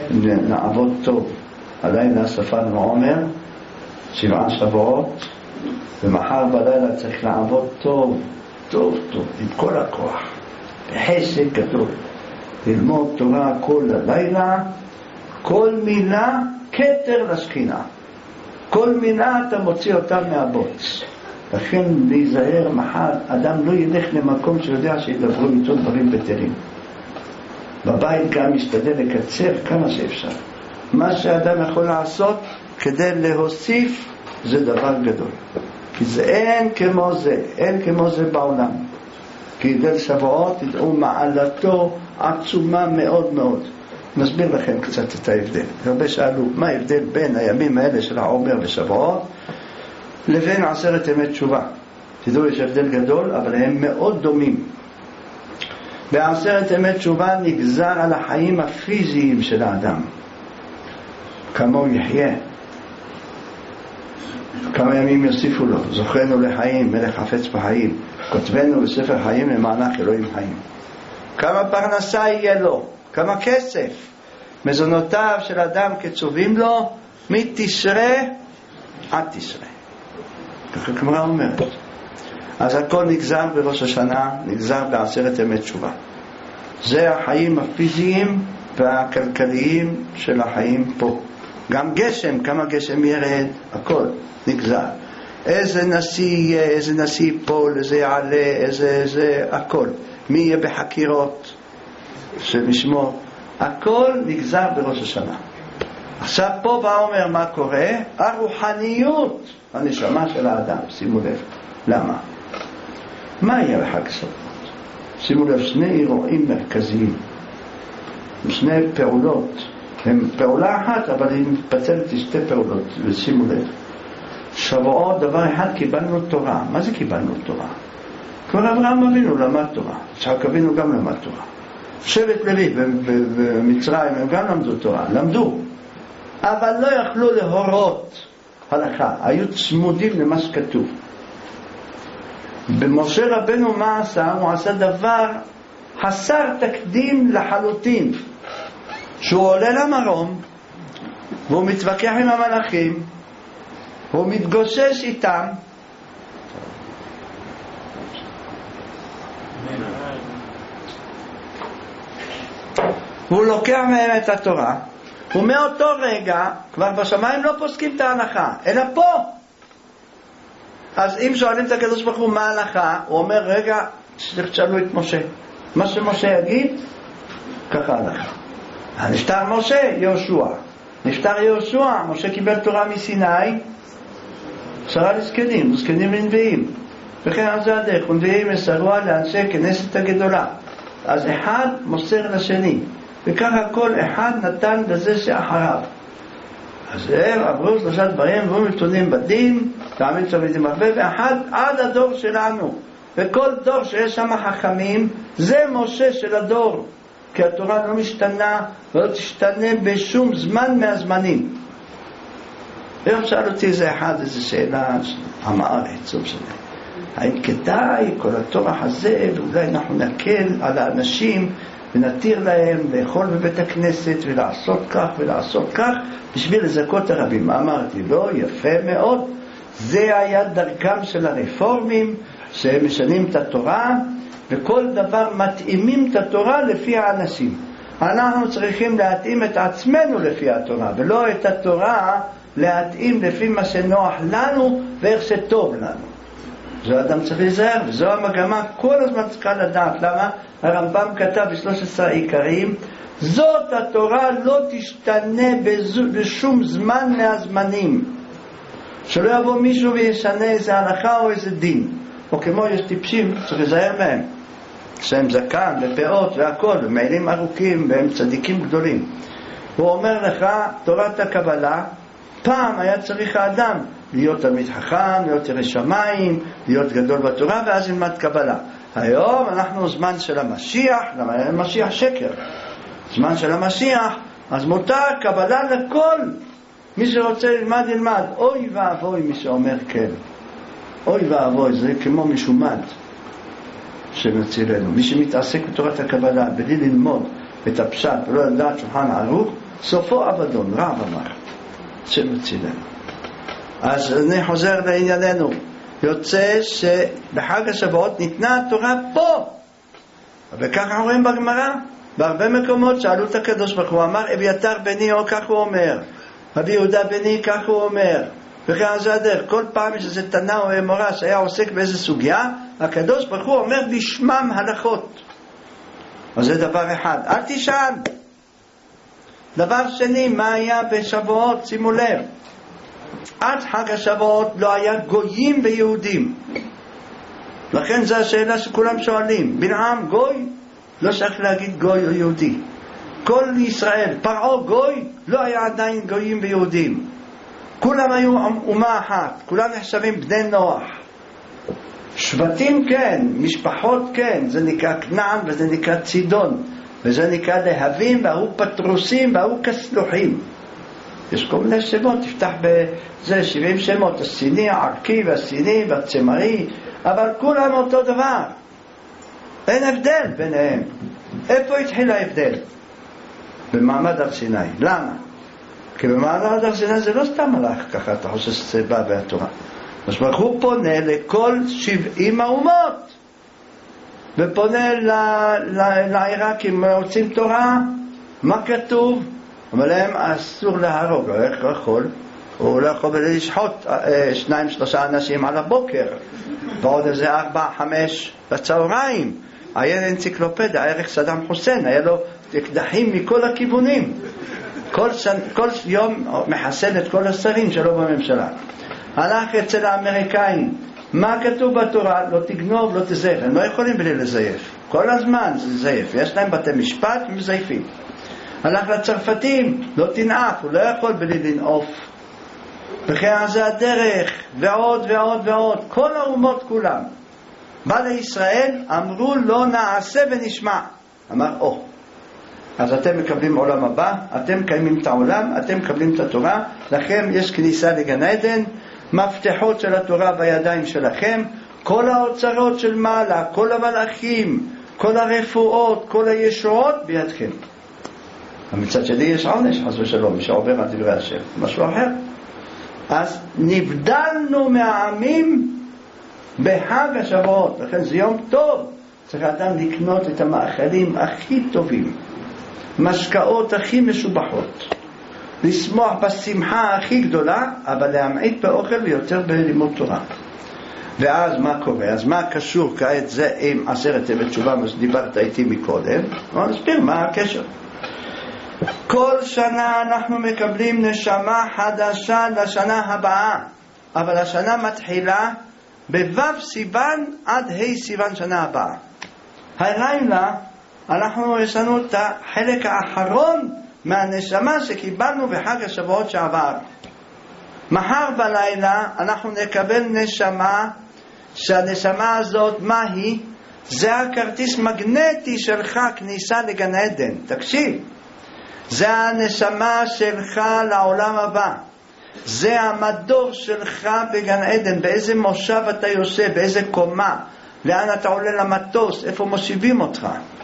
נעבוד טוב. הלילה ספרנו עומר, 7 שבועות, ומחר בלילה צריך לעבוד טוב, טוב, טוב, עם כל הכוח, בחסד גדול, ללמוד תורה כל הלילה, כל מילה כתר לשכינה, כל מילה אתה מוציא אותה מהבוץ. לכן להיזהר, מחר אדם לא ילך למקום שיודע שידברו איתו דברים בטלים. בבית גם משתדל לקצר כמה שאפשר. מה שאדם יכול לעשות כדי להוסיף זה דבר גדול, כי זה אין כמו זה בעולם. כי ליל שבועות תדעו מעלתו עצומה מאוד מאוד. נסביר לכם קצת את ההבדל. הרבה שאלו מה ההבדל בין הימים האלה של העומר ושבועות לבין 10 ימי תשובה. תדעו, יש הבדל גדול, אבל הם מאוד דומים. ב10 ימי תשובה נגזר על החיים הפיזיים של האדם, כמה הוא יחיה, כמה ימים יוסיפו לו, זוכרנו לחיים, מלך חפץ בחיים, כותבנו בספר חיים למענך אלוהים חיים, כמה פרנסה יהיה לו, כמה כסף, מזונותיו של אדם קצובים לו מתשרה עד תשרה, ככה כמראה אומרת. אז הכל נגזר בראש השנה, נגזר ב10 ימי תשובה. זה החיים הפיזיים והכלכליים של החיים פה. גם גשם, כמה גשם ירד, הכל נגזר. איזה נשיא יהיה, איזה נשיא ייפול, איזה יעלה, איזה הכל. מי יהיה בחקירות שמשמו, הכל נגזר בראש השנה. עכשיו פה בא אומר מה קורה, הרוחניות, הנשמה של האדם. שימו לב, למה? מה יהיה בחג סוכות? שימו לב, 2 אירועים מרכזיים, 2 פעולות, הם פעולה אחת אבל היא מתפצלת ל2 פעולות. ושימו לב, שבועות דבר אחד, קיבלנו תורה. מה זה קיבלנו תורה? כבר אברהם אבינו למד תורה, יצחק אבינו גם למד תורה, שבט לוי במצרים הם גם למדו תורה, למדו, אבל לא יכלו להורות הלכה, היו צמודים למה שכתוב. במשה רבנו מה עשה? הוא עשה דבר חסר תקדים לחלוטין, שהוא עולה למרום והוא מתווכח עם המלאכים, הוא מתגושש איתם, והוא לוקח מהם את התורה, ומאותו רגע כבר בשמיים לא פוסקים את ההלכה אלא פה. אז אם שואלים את הקדוש ברוך הוא מה ההלכה, הוא אומר רגע, תשאלו את משה, מה שמשה יגיד ככה ההלכה. נפטר משה, יהושע, נפטר יהושע, משה קיבל תורה מסיני, 10 לזקנים וזקנים לנביאים, וכן על זה הדרך, ונביאים מסרוה לאנשי כנסת הגדולה. אז אחד מוסר לשני, וככה כל אחד נתן לזה שאחריו. אז הם עברו 3 דברים, והוא מתונים בדין, תאמין שבידים הרבה, ואחד עד הדור שלנו. וכל דור שיש שם חכמים, זה משה של הדור. כי התורה לא משתנה, ולא תשתנה בשום זמן מהזמנים. ואם שאל אותי איזה אחד, איזו שאלה, עם הארץ, לא משנה. האם כדאי כל התורה הזה, ואולי אנחנו נקל על האנשים, ונתיר להם לאכול בבית הכנסת ולעשות כך ולעשות כך בשביל לזכות הרבים. אמרתי לא, יפה מאוד, זה היה דרכם של הרפורמים שהם משנים את התורה, וכל דבר מתאימים את התורה לפי האנשים. אנחנו צריכים להתאים את עצמנו לפי התורה, ולא את התורה להתאים לפי מה שנוח לנו ואיך שטוב לנו. זה אדם צריך להיזהר, וזו המגמה כל הזמן צריכה לדעת. למה? הרמב"ם כתב ב13 עיקרים, זאת התורה לא תשתנה בשום זמן מהזמנים, שלא יבוא מישהו וישנה איזה הלכה או איזה דין, או כמו יש טיפשים, צריך להיזהר מהם, שהם זקן ופאות והכל, ומעילים ארוכים והם צדיקים גדולים. הוא אומר לך, תורת הקבלה, פעם היה צריך האדם להיות תלמיד חכם, להיות ירא שמיים, להיות גדול בתורה, ואז ילמד קבלה. היום אנחנו זמן של המשיח, למה המשיח שקר? זמן של המשיח, אז מותר קבלה לכל. מי שרוצה ללמד, ילמד. אוי ואבוי מי שאומר כן. אוי ואבוי, זה כמו משומד שמצילנו. מי שמתעסק בתורת הקבלה, בלי ללמוד, את הפשט ולא לדעת שולחן ערוך, סופו אבדון, רב אמר, שמצילנו. אז אני חוזר לענייננו. יוצא שבחג השבועות ניתנה התורה פה, וככה רואים בגמרא, בהרבה מקומות שאלו את הקדוש ברוך הוא, אמר אביתר בני, או כך הוא אומר, רבי יהודה בני, כך הוא אומר, וכן זה הדרך. כל פעם שזה תנא או אמורה שהיה עוסק באיזה סוגיה, הקדוש ברוך הוא אומר בשמם הלכות. אז זה דבר אחד, אל תשאל. דבר שני, מה היה בשבועות? שימו לב, עד חג השבועות לא היה גויים ויהודים. לכן זו השאלה שכולם שואלים, בלעם גוי? לא שייך להגיד גוי או יהודי. כל ישראל, פרעה גוי? לא היה עדיין גויים ויהודים. כולם היו אומה אחת, כולם נחשבים בני נוח. שבטים כן, משפחות כן, זה נקרא כנען וזה נקרא צידון, וזה נקרא להבים, והוא פטרוסים והוא כסלוחים. יש כל מיני שמות, תפתח בזה 70 שמות, הסיני, הערכי והסיני והצמרי, אבל כולם אותו דבר. אין הבדל ביניהם. איפה התחיל ההבדל? במעמד הר סיני. למה? כי במעמד הר סיני זה לא סתם הלך ככה, אתה חושב שזה בא בהתורה. אז ברוך הוא פונה לכל 70 האומות, ופונה לעיראקים, רוצים תורה, מה כתוב? אבל להם אסור להרוג, איך הוא יכול? הוא לא יכול לשחוט 2-3 אנשים על הבוקר, ועוד איזה 4-5 בצהריים. היה אנציקלופדיה, הערך סדאם חוסיין, היה לו אקדחים מכל הכיוונים. כל יום מחסל את כל השרים שלו בממשלה. הלך אצל האמריקאים, מה כתוב בתורה? לא תגנוב, לא תזייף. הם לא יכולים בלי לזייף, כל הזמן זה זייף, יש להם בתי משפט ומזייפים. הלך לצרפתים, לא תנאף, הוא לא יכול בלי לנעוף. וכן זה הדרך, ועוד ועוד ועוד, כל האומות כולם. בא לישראל, אמרו לא נעשה ונשמע. אמר אז אתם מקבלים עולם הבא, אתם קיימים את העולם, אתם מקבלים את התורה, לכם יש כניסה לגן עדן, מפתחות של התורה בידיים שלכם, כל האוצרות של מעלה, כל המלאכים, כל הרפואות, כל הישועות בידכם. מצד שני יש עונש, חס ושלום, מי שעובר על דברי השם, משהו אחר. אז נבדלנו מהעמים בחג השבועות, לכן זה יום טוב, צריך אדם לקנות את המאכלים הכי טובים, משקאות הכי משובחות, לשמוח בשמחה הכי גדולה, אבל להמעיט באוכל ויותר בלימוד תורה. ואז מה קורה? אז מה קשור כעת זה עם 10 ימי תשובה, מה שדיברת איתי מקודם? בוא נסביר מה הקשר. כל שנה אנחנו מקבלים נשמה חדשה לשנה הבאה, אבל השנה מתחילה בו' סיוון עד ה' סיוון שנה הבאה. הלילה יש לנו את החלק האחרון מהנשמה שקיבלנו בחג השבועות שעבר. מחר בלילה אנחנו נקבל נשמה, שהנשמה הזאת מה היא? זה הכרטיס מגנטי שלך כניסה לגן עדן. תקשיב, זה הנשמה שלך לעולם הבא, זה המדור שלך בגן עדן, באיזה מושב אתה יושב, באיזה קומה, לאן אתה עולה למטוס, איפה מושיבים אותך.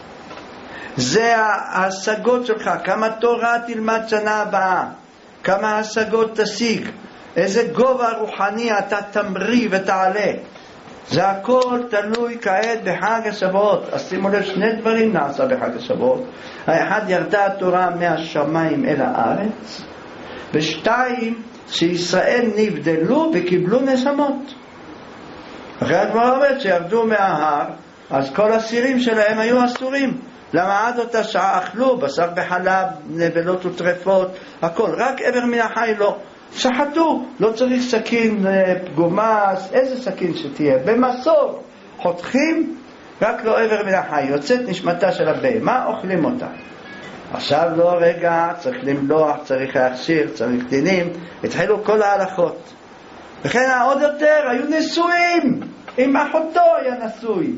זה ההשגות שלך, כמה תורה תלמד שנה הבאה, כמה השגות תשיג, איזה גובה רוחני אתה תמריא ותעלה. זה הכל תלוי כעת בחג השבועות. אז שימו לב, 2 דברים נעשה בחג השבועות. האחד, ירדה התורה מהשמיים אל הארץ, ו2, שישראל נבדלו וקיבלו נשמות. אחרי הדבר אומרת שירדו מההר, אז כל הסירים שלהם היו אסורים. למה עד אותה שעה אכלו בשר בחלב, נבלות וטרפות, הכל, רק עבר מן החי לא. שחטו, לא צריך סכין פגומס, איזה סכין שתהיה, במסור חותכים, רק לא עבר מן החי, יוצאת נשמתה של הבהמה, אוכלים אותה. עכשיו לא רגע, צריך למלוח, צריך להכשיר, צריך דינים, התחילו כל ההלכות. וכן עוד יותר, היו נשואים, עם אחותו היה נשוי,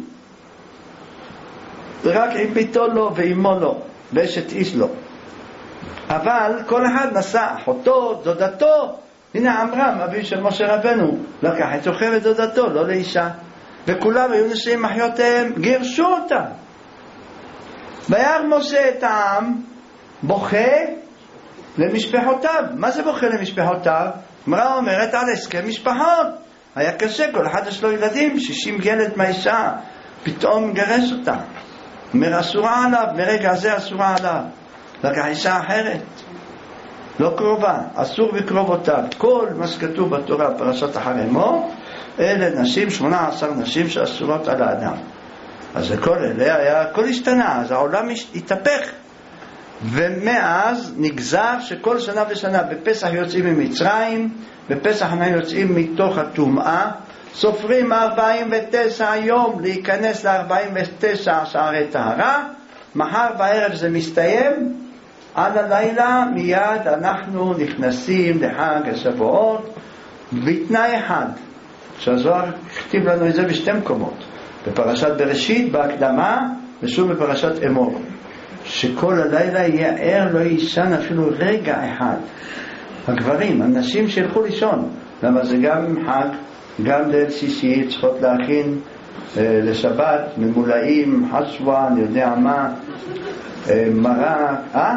רק עם ביתו לא ואימו לא, ואשת איש לא. אבל כל אחד נשא אחותו, דודתו. הנה עמרם, אביו של משה רבנו, לקח את יוכבד ודודתו, לא לאישה, וכולם היו נשואים עם אחיותיהם, גירשו אותם. וירא משה את העם בוכה למשפחותיו. מה זה בוכה למשפחותיו? הגמרא אומרת על הסכם משפחות. היה קשה, כל אחד יש לו ילדים, 60 ילד מהאישה, פתאום גרש אותה. אומר אסורה עליו, מרגע הזה אסורה עליו. לקח אישה אחרת, לא קרובה, אסור בקרובותיו. כל מה שכתוב בתורה פרשת אחרי מות, אלה נשים, 18 נשים שאסורות על האדם. אז כל אלה היה, הכל השתנה, אז העולם התהפך. ומאז נגזר שכל שנה ושנה בפסח יוצאים ממצרים, בפסח אנחנו יוצאים מתוך הטומאה, סופרים 49 יום להיכנס ל-49 שערי טהרה, מחר בערב זה מסתיים, עד הלילה מיד אנחנו נכנסים לחג השבועות, בתנאי אחד, שהזוהר כתיב לנו את זה בשתי מקומות, בפרשת בראשית בהקדמה ושוב בפרשת אמור, שכל הלילה יהיה ער, לא יישן אפילו רגע אחד. הגברים, הנשים שילכו לישון, למה זה גם חג, גם ליל שישי, צריכות להכין לשבת, ממולאים, חשווה, אני יודע מה, מרק,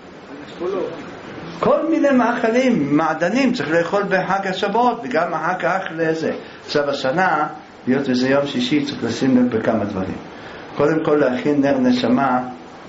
כל מיני מאכלים, מעדנים, צריך לאכול בחג השבועות, וגם אחר כך לזה. עכשיו השנה, להיות וזה יום שישי, צריך לשים לב בכמה דברים. קודם כל להכין נר נשמה,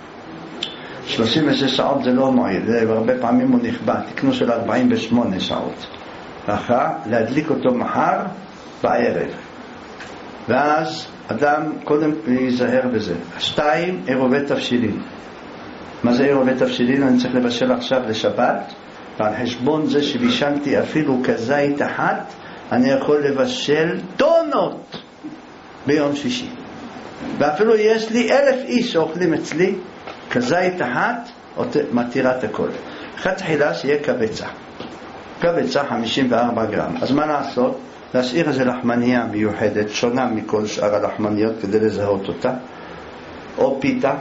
36 שעות זה לא מועיל, הרבה פעמים הוא נכבה, תקנו של 48 שעות. ככה, להדליק אותו מחר בערב. ואז אדם קודם ייזהר בזה. 2, עירובי תבשילין. מה זה עירובי תבשילין? אני צריך לבשל עכשיו לשבת, ועל חשבון זה שבישלתי אפילו כזית אחת, אני יכול לבשל טונות ביום שישי. ואפילו יש לי 1,000 איש שאוכלים אצלי, כזית אחת מתירת הכל. אחת תחילה שיהיה קבצה. קבצה 54 גרם. אז מה לעשות? להשאיר איזה לחמניה מיוחדת, שונה מכל שאר הלחמניות כדי לזהות אותה, או פיתה,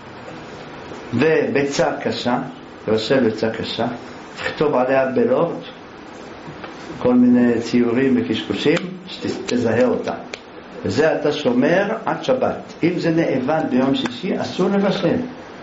וביצה קשה, לבשל ביצה קשה, תכתוב עליה בלורד, כל מיני ציורים וקשקושים, שתזהה אותה. וזה אתה שומר עד שבת. אם זה נאבד ביום שישי, אסור לבשל.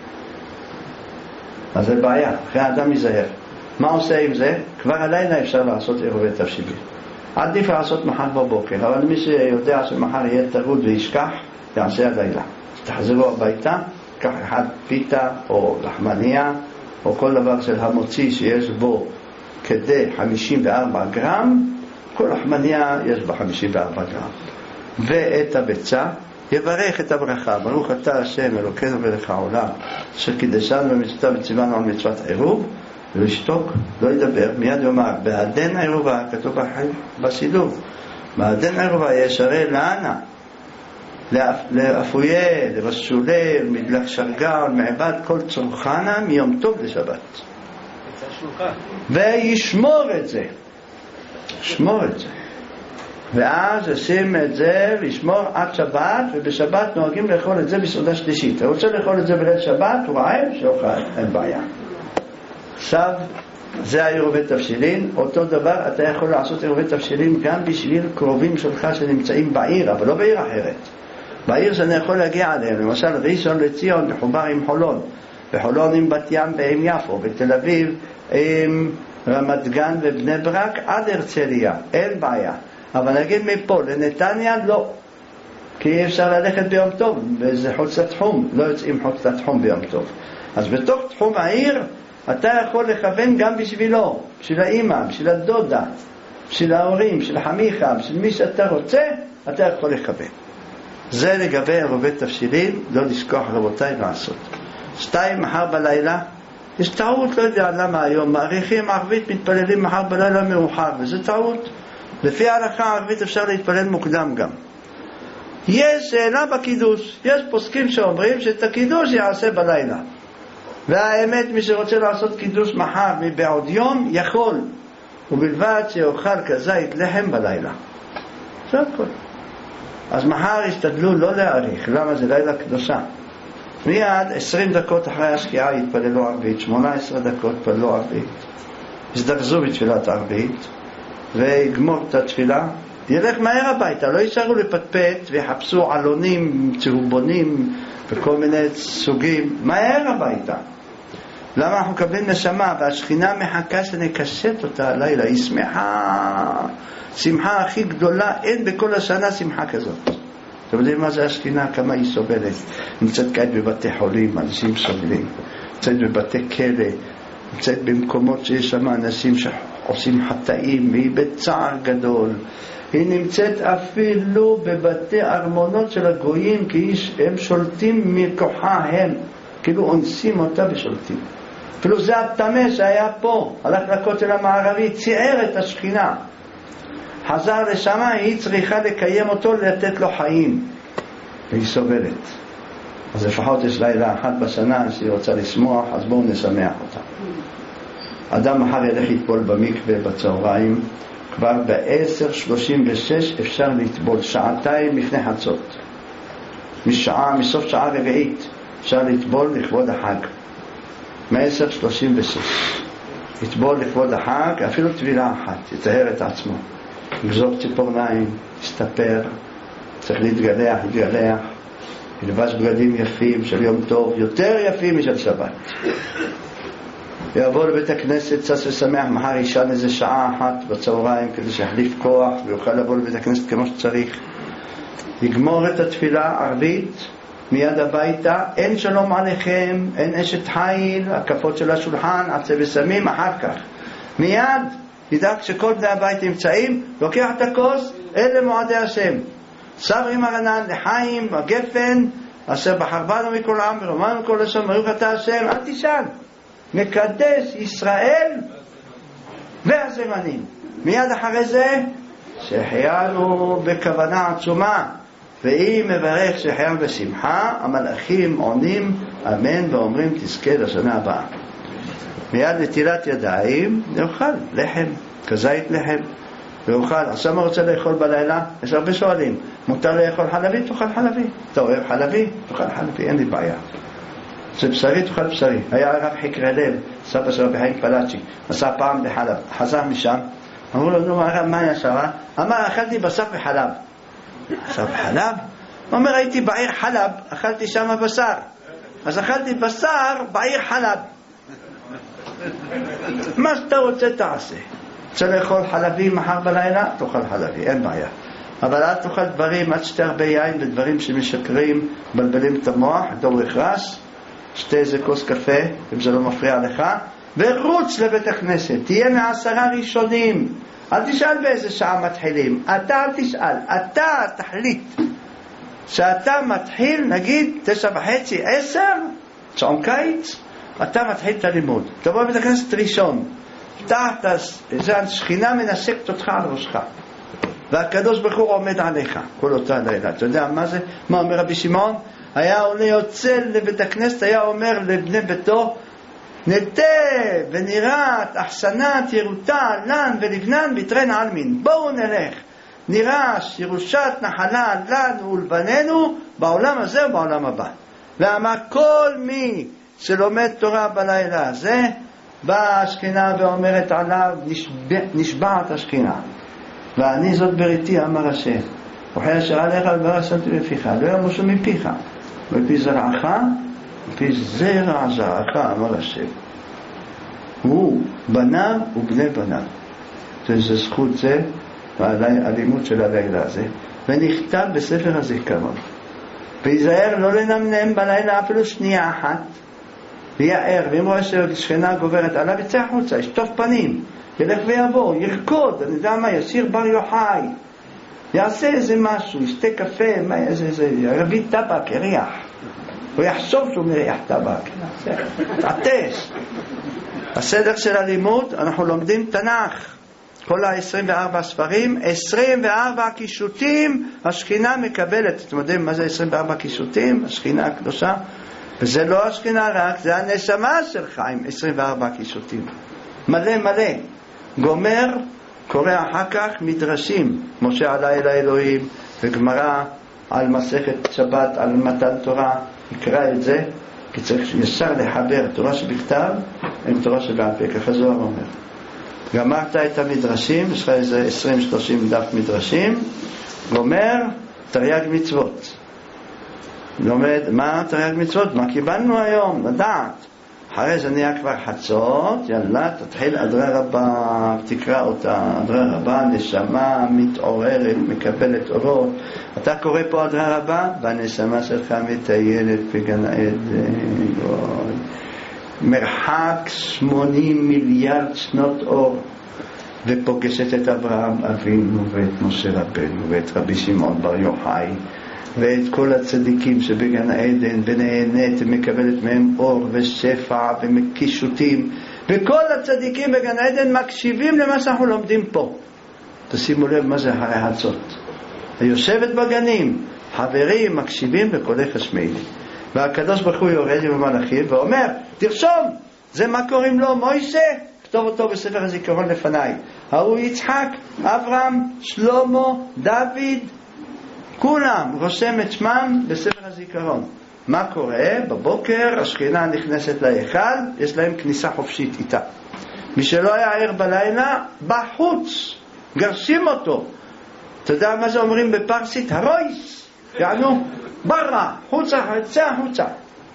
אז זה בעיה, אחרי האדם ייזהר. מה עושה עם זה? כבר הלילה אפשר לעשות עירובי תבשילין. עדיף לעשות מחר בבוקר, אבל מי שיודע שמחר יהיה טרוד וישכח, יעשה הלילה. תחזרו הביתה, קח אחד פיתה או לחמניה, או כל דבר של המוציא שיש בו כדי 54 גרם, כל לחמניה יש בה 54 גרם. ואת הביצה, יברך את הברכה, ברוך אתה השם אלוקינו מלך העולם, אשר קידשנו במצוותיו וציוונו על מצוות עירוב, ולשתוק, לא ידבר, מיד יאמר, בעדן עירובה, כתוב בשילוב, בעדן עירובה ישרה לאנה, לאפויה, לבשולי, מדלך שרגע, מעבד כל צורכנה מיום טוב לשבת. וישמור את זה, שמור את זה. ואז עושים את זה וישמור עד שבת, ובשבת נוהגים לאכול את זה בסעודה שלישית. אתה רוצה לאכול את זה בליל שבת, הוא רעב, שאוכל, אין בעיה. עכשיו, זה עירובי תבשילין. אותו דבר, אתה יכול לעשות עירובי תבשילין גם בשביל קרובים שלך שנמצאים בעיר, אבל לא בעיר אחרת. בעיר שאני יכול להגיע עליהם, למשל ראשון לציון מחובר עם חולון, וחולון עם בת ים ועם יפו, בתל אביב עם רמת גן ובני ברק עד הרצליה, אין בעיה. אבל נגיד מפה לנתניה לא, כי אי אפשר ללכת ביום טוב, וזה חוץ לתחום, לא יוצאים חוץ לתחום ביום טוב. אז בתוך תחום העיר אתה יכול לכוון גם בשבילו, בשביל האמא, בשביל הדודה, בשביל ההורים, בשביל חמיכה, בשביל מי שאתה רוצה, אתה יכול לכוון. זה לגבי עירובי תבשילין, לא לשכוח רבותיי לעשות. 2, מחר בלילה, יש טעות, לא יודע למה היום, מעריכים ערבית מתפללים מחר בלילה מאוחר, וזה טעות. לפי ההלכה הערבית אפשר להתפלל מוקדם גם. יש שאלה בקידוש, יש פוסקים שאומרים שאת הקידוש יעשה בלילה. והאמת, מי שרוצה לעשות קידוש מחר מבעוד יום, יכול, ובלבד שיאכל כזית לחם בלילה. זה הכל. אז מחר ישתדלו לא להאריך, למה זה לילה קדושה. מיד 20 דקות אחרי השקיעה יתפללו ערבית, 18 דקות יתפללו ערבית, יזדרזו בתפילת ערבית, ויגמור את התפילה, ילך מהר הביתה, לא יישארו לפטפט ויחפשו עלונים צהובונים בכל מיני סוגים, מהר הביתה. למה אנחנו מקבלים נשמה והשכינה מחכה שנקשט אותה הלילה? היא שמחה הכי גדולה, אין בכל השנה שמחה כזאת. אתם יודעים מה זה השכינה? כמה היא סובלת. נמצאת כעת בבתי חולים, אנשים סובלים, נמצאת בבתי כלא, נמצאת במקומות שיש שם אנשים שעושים חטאים, והיא בצער גדול. היא נמצאת אפילו בבתי ארמונות של הגויים, כי הם שולטים מכוחה הם, כאילו אונסים אותה ושולטים. אפילו זה התמה שהיה פה, הלך לכותל המערבי, ציער את השכינה, חזר לשם, היא צריכה לקיים אותו, לתת לו חיים, והיא סובלת. אז לפחות יש לילה אחת בשנה שהיא רוצה לשמוח, אז בואו נשמח אותה. אדם מחר ילך לטבול במקווה בצהריים, כבר ב-10:36 אפשר לטבול, שעתיים לפני חצות, מסוף שעה רביעית אפשר לטבול לכבוד החג. מ-10:36 לטבול לכבוד החג, אפילו טבילה אחת, יטהר את עצמו, יגזור ציפורניים, יסתפר, צריך להתגלח, ילבש בגדים יפים של יום טוב, יותר יפים משל שבת, יעבור לבית הכנסת, צס ושמח, מחר ישן איזה שעה אחת בצהריים כדי שיחליף כוח ויוכל לבוא לבית הכנסת כמו שצריך, יגמור את התפילה ערבית, מיד הביתה, אין שלום עליכם, אין אשת חיל, הקפות של השולחן, עצה וסמים, אחר כך מיד ידאג שכל בני הבית נמצאים, לוקח את הכוס, אלה מועדי השם, סברי מרנן לחיים הגפן אשר בחר בנו מכל העם ורומנו כל לשון, ברוך אתה השם, אל תשאל, מקדש ישראל והזמנים. מיד אחרי זה שהחיינו בכוונה עצומה, והיא מברך שהחיינו בשמחה, המלאכים עונים אמן ואומרים תזכה לשנה הבאה. מיד נטילת ידיים, נאכל לחם, כזית לחם, ואוכל. עכשיו מה רוצה לאכול בלילה? יש הרבה שואלים, מותר לאכול חלבי? תאכל חלבי. אתה אוהב חלבי? תאכל חלבי, אין לי בעיה. זה בשרי, תאכל בשרי. היה הרב חקרי לב, סבא של רבי חיים פלאצ'י, נסע פעם בחלב, חזר משם, אמרו לו, נו הרב, מה היה שרה? אמר, אכלתי בשר וחלב. בשר וחלב? הוא אומר, הייתי בעיר חלב, אכלתי שם בשר, אז אכלתי בשר בעיר חלב. מה שאתה רוצה תעשה. רוצה לאכול חלבי מחר בלילה? תאכל חלבי, אין בעיה. אבל אל תאכל דברים, אל שתה הרבה יין ודברים שמשקרים, בלבלים את המוח, דורך רש, שתה איזה כוס קפה, אם זה לא מפריע לך, ורוץ לבית הכנסת, תהיה מ10 ראשונים, אל תשאל באיזה שעה מתחילים, אתה אל תשאל, אתה תחליט, שאתה מתחיל, נגיד 9:30, 10, שעון קיץ, אתה מתחיל את הלימוד, תבוא לבית הכנסת ראשון, זה השכינה מנשקת אותך על ראשך, והקדוש ברוך הוא עומד עליך כל אותה לילה. אתה יודע מה זה? מה אומר רבי שמעון? היה עולה יוצא לבית הכנסת, היה אומר לבני ביתו, נטה ונירת אחסנת ירותה לן ולבנן ביטרן עלמין, בואו נלך נירש ירושת נחלה לנו ולבננו בעולם הזה ובעולם הבא. ואמר כל מי שלומד תורה בלילה הזה, באה השכינה ואומרת עליו, נשבעת השכינה, ואני זאת בריתי אמר השם, וחיי אשר עליך וברך שמתי בפיך, לא ימושו מפיך, מפי זרעך מפי זרע זרעך אמר השם. הוא בניו ובני בניו. זה זכות זה והלימוד של הלילה הזה, ונכתב בספר הזיכרון, ויזהר לא לנמנם בלילה אפילו שנייה אחת, ויער, ואם רואה ששכינה גוברת עליו, יצא החוצה, ישטוף פנים, ילך ויבוא, ירקוד, אני יודע מה, ישיר בר יוחאי, יעשה איזה משהו, ישתה קפה, מה, איזה, ירביא טבק, יריח, הוא יחשוב שהוא מריח טבק, תעטש. הסדר של הלימוד, אנחנו לומדים תנ"ך, כל ה-24 ספרים, 24 קישוטים, השכינה מקבלת. אתם יודעים מה זה 24 קישוטים? השכינה הקדושה, וזה לא השכינה רק, זה הנשמה שלך עם 24 קישוטים, מלא מלא. גומר, קורא אחר כך מדרשים, משה עלה אל האלוהים, וגמרא על מסכת שבת, על מתן תורה, יקרא את זה, כי צריך ישר לחבר תורה שבכתב עם תורה שבעל פה, ככה זוהר אומר. גמרת את המדרשים, יש לך איזה 20-30 דף מדרשים, גומר, תרי"ג מצוות. לומד מה תרי"ג מצוות, מה קיבלנו היום, לדעת. אחרי זה נהיה כבר חצות, יאללה, תתחיל אדרה רבה, תקרא אותה. אדרה רבה, נשמה מתעוררת, מקבלת אורות. אתה קורא פה אדרה רבה, והנשמה שלך מטיילת בגן עדן. מרחק 80 מיליארד שנות אור, ופוגשת את אברהם אבינו ואת משה רבנו ואת רבי שמעון בר יוחאי ואת כל הצדיקים שבגן עדן, ונהנית ומקבלת מהם אור ושפע ומקישוטים, וכל הצדיקים בגן עדן מקשיבים למה שאנחנו לומדים פה. תשימו לב מה זה אחרי חצות, היושבת בגנים, חברים מקשיבים בקולך השמיעי לי. והקדוש ברוך הוא יורד עם המלאכים ואומר, תרשום, זה מה קוראים לו? מוישה, כתוב אותו בספר הזיכרון לפניי. הוא יצחק, אברהם, שלמה, דוד, כולם רושם את שמם בספר הזיכרון. מה קורה? בבוקר השכינה נכנסת להיכל, יש להם כניסה חופשית איתה. מי שלא היה ער בלילה, בחוץ, גרשים אותו. אתה יודע מה זה אומרים בפרסית? הרויס, יענו בררה, חוצה, יצא החוצה,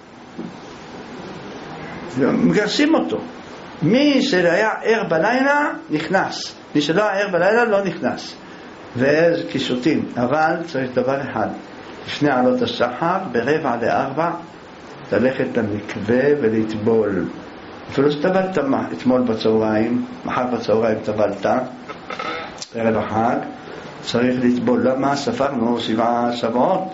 מגרשים אותו. מי שהיה ער בלילה נכנס, מי שלא היה ער בלילה לא נכנס. וזה קישוטים. אבל צריך דבר אחד, לפני עלות השחר ב15:45 ללכת למקווה ולטבול. אפילו שטבלת אתמול בצהריים, מחר בצהריים טבלת, ערב החג, צריך לטבול. למה? ספרנו 7 שבועות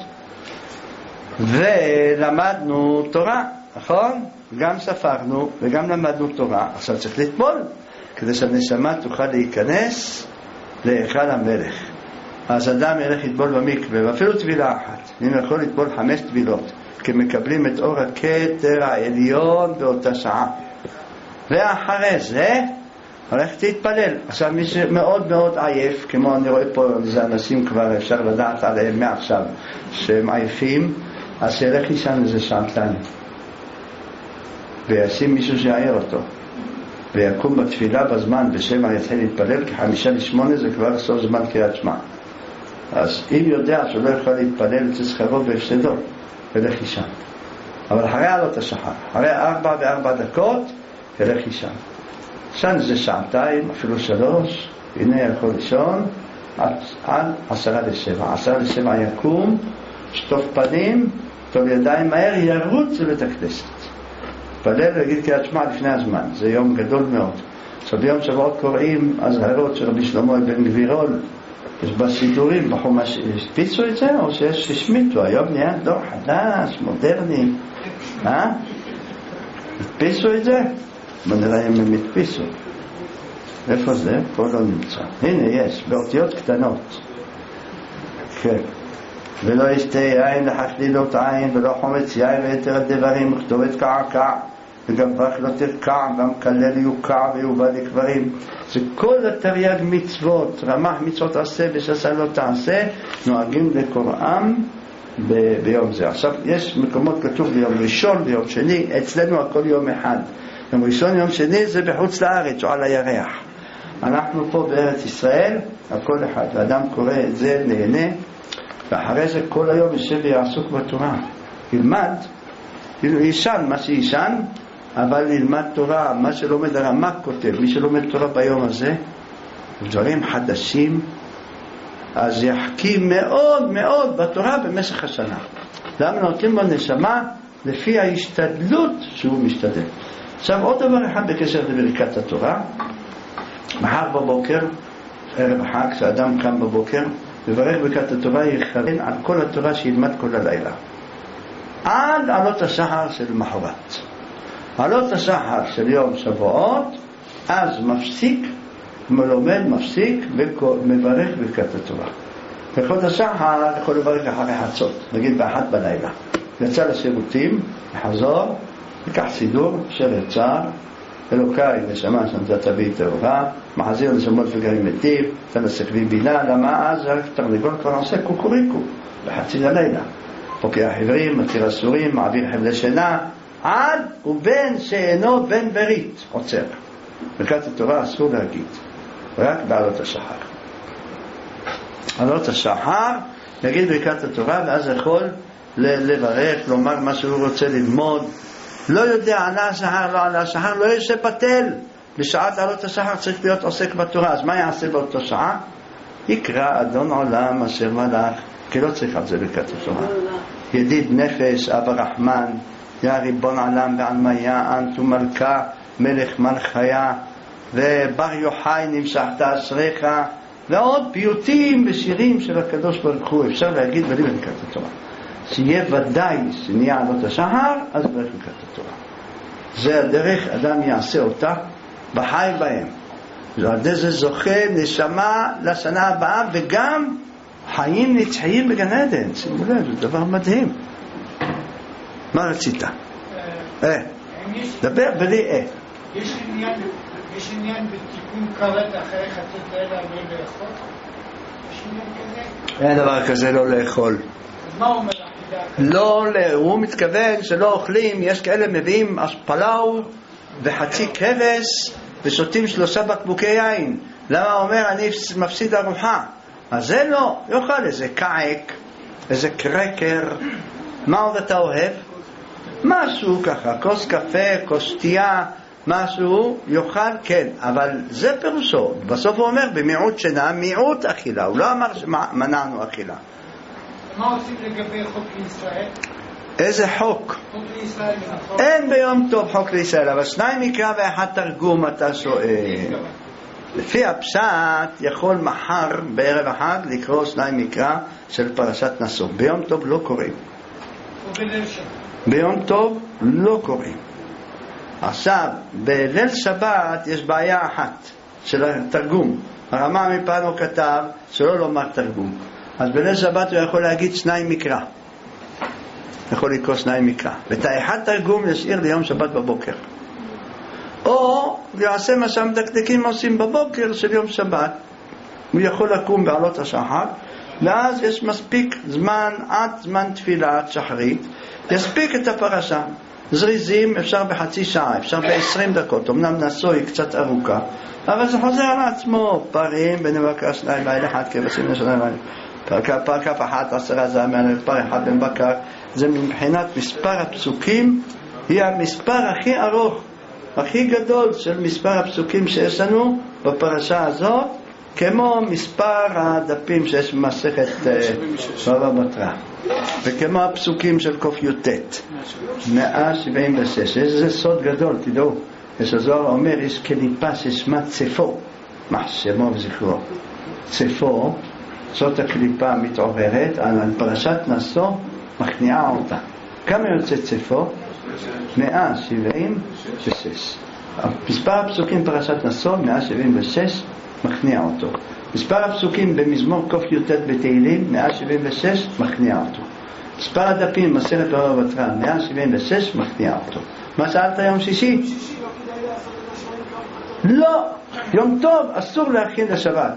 ולמדנו תורה, נכון? גם ספרנו וגם למדנו תורה. עכשיו צריך לטבול כדי שהנשמה תוכל להיכנס להיכל המלך. אז אדם ילך לטבול במקווה, ואפילו טבילה אחת. אני יכול לטבול 5 טבילות, כי מקבלים את אור הכתר העליון באותה שעה. ואחרי זה הולך להתפלל. עכשיו מי שמאוד מאוד עייף, כמו אני רואה פה, זה אנשים כבר אפשר לדעת עליהם מעכשיו שהם עייפים, אז שילך לישון איזה שעתיים וישים מישהו שיעיר אותו, ויקום בתפילה בזמן בשם יתחיל להתפלל, כי 7:55 זה כבר סוף זמן קריאת שמע. אז אם יודע שלא יכול להתפלל אצל שכרו והפסדו, ילך לישון. אבל אחרי עלות השחר, אחרי 4:04 ילך לישון. לישון זה שעתיים, אפילו 3, הנה יכול לישון עד 6:50. 6:50 יקום, שטוף פנים, טוב ידיים מהר, ירוץ לבית הכנסת, פלל ויגיד קריאת שמע לפני הזמן. זה יום גדול מאוד. עכשיו ביום שבועות קוראים הזהרות של רבי שלמה בן גבירול, יש בסידורים בחומש. השפיצו את זה או שיש ששמיטו? היום נהיה דור חדש מודרני, הדפיסו את זה? בוא נראה אם הם הדפיסו. איפה זה? פה לא נמצא. הנה יש באותיות קטנות, כן. ולא ישתה יין לחשלילות עין, ולא חומץ יין ויתר הדברים, וכתובת קעקע וגבך לא תרקע, והמקלל יוקע ויובא לקברים. זה כל התרי"ג מצוות, רמ"ח מצוות עשה ושסה לא תעשה, נוהגים לקוראם ביום זה. עכשיו יש מקומות כתוב ביום ראשון, ביום שני, אצלנו הכל יום אחד. יום ראשון, יום שני זה בחוץ לארץ או על הירח. אנחנו פה בארץ ישראל הכל אחד, ואדם קורא את זה, נהנה, ואחרי זה כל היום יושב ויעסוק בתורה, ילמד, ישן מה שישן, אבל ילמד תורה. מה שלומד הרמ"ק כותב, מי שלומד תורה ביום הזה דברים חדשים, אז יחכים מאוד מאוד בתורה במשך השנה. למה נותנים לו נשמה? לפי ההשתדלות שהוא משתדל. עכשיו עוד דבר אחד בקשר לברכת התורה. מחר בבוקר, ערב החג, כשאדם קם בבוקר לברך ברכת התורה, יכוון על כל התורה שילמד כל הלילה עד עלות השחר של מחרת. עלות השחר של יום שבועות, אז מפסיק, מלומד מפסיק ומברך ברכת התורה. ברכות השחר יכול לברך אחרי חצות, נגיד ב1 בלילה. יצא לשירותים, יחזור, יקח סידור, יצא, אלוקיי נשמה שנתת בי טהורה, מחזיר נשמות וגרים מטיב, תנסך לי בינה. למה? אז תרנגול כבר עושה קוקוריקו בחצי הלילה, פוקח עברים, מתיר אסורים, מעביר חבלי שינה, עד ובין שאינו בן ברית עוצר. ברכת התורה אסור להגיד, רק בעלות השחר. עלות השחר נגיד ברכת התורה, ואז יכול לברך, לומר מה שהוא רוצה ללמוד. לא יודע, עלה השחר, לא עלה השחר, לא יעשה פתל. בשעת עלות השחר צריך להיות עוסק בתורה. אז מה יעשה באותו שעה? יקרא אדון עולם אשר מלך, כי לא צריך על זה ברכת התורה. ידיד נפש, אבא רחמן, יא ריבון עולם ועלמיה, אנטו מלכה, מלך מלכיה, ובר יוחאי נמשכת אשריך, ועוד פיוטים ושירים של הקדוש ברוך הוא. אפשר להגיד בלי ברכת התורה. שיהיה ודאי שנהיה עלות השחר, אז ברכת התורה. זה הדרך, אדם יעשה אותה בחי בהם. זה זוכה נשמה לשנה הבאה, וגם חיים נצחיים בגן עדן. שימו לב, זה דבר מדהים. מה רצית? דבר בלי יש עניין בתיקון כרת אחרי חצות לילה לא לאכול? יש עניין כזה? אין דבר כזה לא לאכול. אז מה הוא אומר? לא, הוא מתכוון שלא אוכלים. יש כאלה מביאים פלאו וחצי כבש ושותים 3 בקבוקי יין. למה הוא אומר אני מפסיד ארוחה? אז זה לא, יאכל איזה קעק, איזה קרקר. מה עוד אתה אוהב? משהו ככה, כוס קפה, כוס שתייה, משהו יאכל, כן, אבל זה פירושו. בסוף הוא אומר במיעוט שינה, מיעוט אכילה. הוא לא אמר שמנענו אכילה. מה עושים לגבי חוק לישראל? איזה חוק? חוק לישראל. אין ביום טוב חוק לישראל, אבל 2 מקרא ואחד תרגום אתה שואל. לפי הפשט יכול מחר בערב אחד לקרוא 2 מקרא של פרשת נשוא. ביום טוב לא קוראים. ביום טוב לא קוראים. עכשיו, בליל שבת יש בעיה אחת של התרגום. הרמ"א מפעם הוא כתב שלא לומר תרגום. אז בליל שבת הוא יכול להגיד 2 מקרא. יכול לקרוא 2 מקרא. ואת האחד תרגום ישאיר ליום שבת בבוקר. או יעשה מה שהמדקדקים עושים בבוקר של יום שבת. הוא יכול לקום בעלות השחר, ואז יש מספיק זמן עד זמן תפילת שחרית, יספיק את הפרשה. זריזים אפשר בחצי שעה, אפשר ב-20 דקות. אמנם נשוא היא קצת ארוכה, אבל זה חוזר על עצמו. פרים בנבקר 2 לילה 1 כבשים לשנה לילה, פר כף 1 10 זמן, פר 1 בן בקר. זה מבחינת מספר הפסוקים, היא המספר הכי ארוך, הכי גדול של מספר הפסוקים שיש לנו בפרשה הזאת, כמו מספר הדפים שיש במסכת בבא בתרא, וכמו הפסוקים של קוף י"ט 176. זה סוד גדול, תדעו. יש הזוהר אומר, יש קליפה ששמה צפו, מחשמו וזכרו. צפו, זאת הקליפה המתעוררת על פרשת נשוא, מכניעה אותה. כמה יוצא צפו? 176. מספר הפסוקים פרשת נשוא 176 מכניע אותו. מספר הפסוקים במזמור קוף י"ט בתהילים 176 מכניע אותו. מספר הדפים מסכת בבא בתרא 176 מכניע אותו. מה שאלת יום שישי? לא, יום טוב אסור להכין לשבת.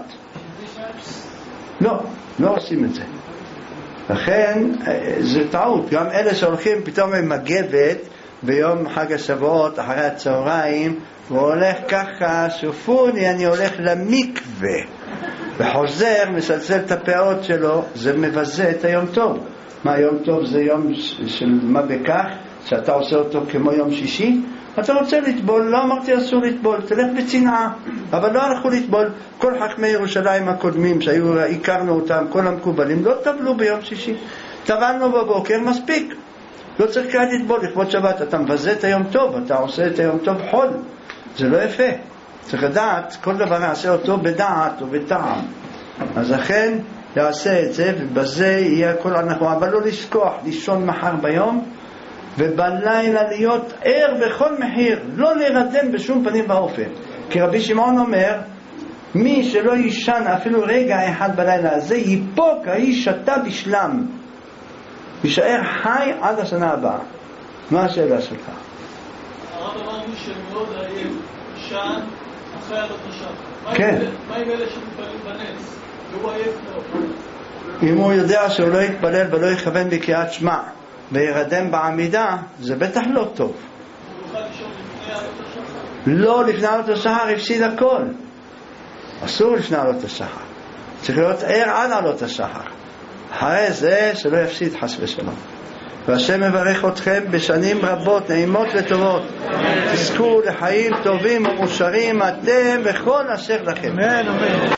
לא עושים את זה. לכן זה טעות. גם אלה שהולכים פתאום עם מגבת ביום חג השבועות אחרי הצהריים, הוא הולך ככה, שופוני, אני הולך למקווה, וחוזר, מסלסל את הפאות שלו. זה מבזה את היום טוב. מה יום טוב? זה יום של מה בכך שאתה עושה אותו כמו יום שישי. אתה רוצה לטבול, לא אמרתי אסור לטבול, תלך בצנעה, אבל לא הלכו לטבול. כל חכמי ירושלים הקודמים הכרנו אותם, כל המקובלים לא טבלו ביום שישי. טבלנו בבוקר, מספיק, לא צריך כאן לטבול לכבוד שבת. אתה מבזה את היום טוב, אתה עושה את היום טוב חול, זה לא יפה. צריך לדעת, כל דבר יעשה אותו בדעת ובטעם. אז לכן יעשה את זה, ובזה יהיה הכל אנחנו. אבל לא לשכוח, לישון מחר ביום, ובלילה להיות ער בכל מחיר, לא להירדם בשום פנים ואופן. כי רבי שמעון אומר, מי שלא ישן אפילו רגע אחד בלילה הזה, ייפוק האיש שתה בשלם, יישאר חי עד השנה הבאה. מה השאלה שלך? הרב אמר מי שמאוד עייף, ישן אחרי עלות השחר. כן. מה עם אלה שמתפללים בנס? והוא עייף מאוד. אם הוא יודע שהוא לא יתפלל ולא יכוון בקריאת שמע וירדם בעמידה, זה בטח לא טוב. הוא יוכל לישון לפני עלות השחר? לא, לפני עלות השחר הפסיד הכל. אסור לפני עלות השחר. צריך להיות ער עד עלות השחר. אחרי זה שלא יפסיד חס ושלום. והשם מברך אתכם בשנים רבות, נעימות וטובות. תזכו לחיים טובים ומאושרים אתם וכל אשר לכם. אמן, אמן.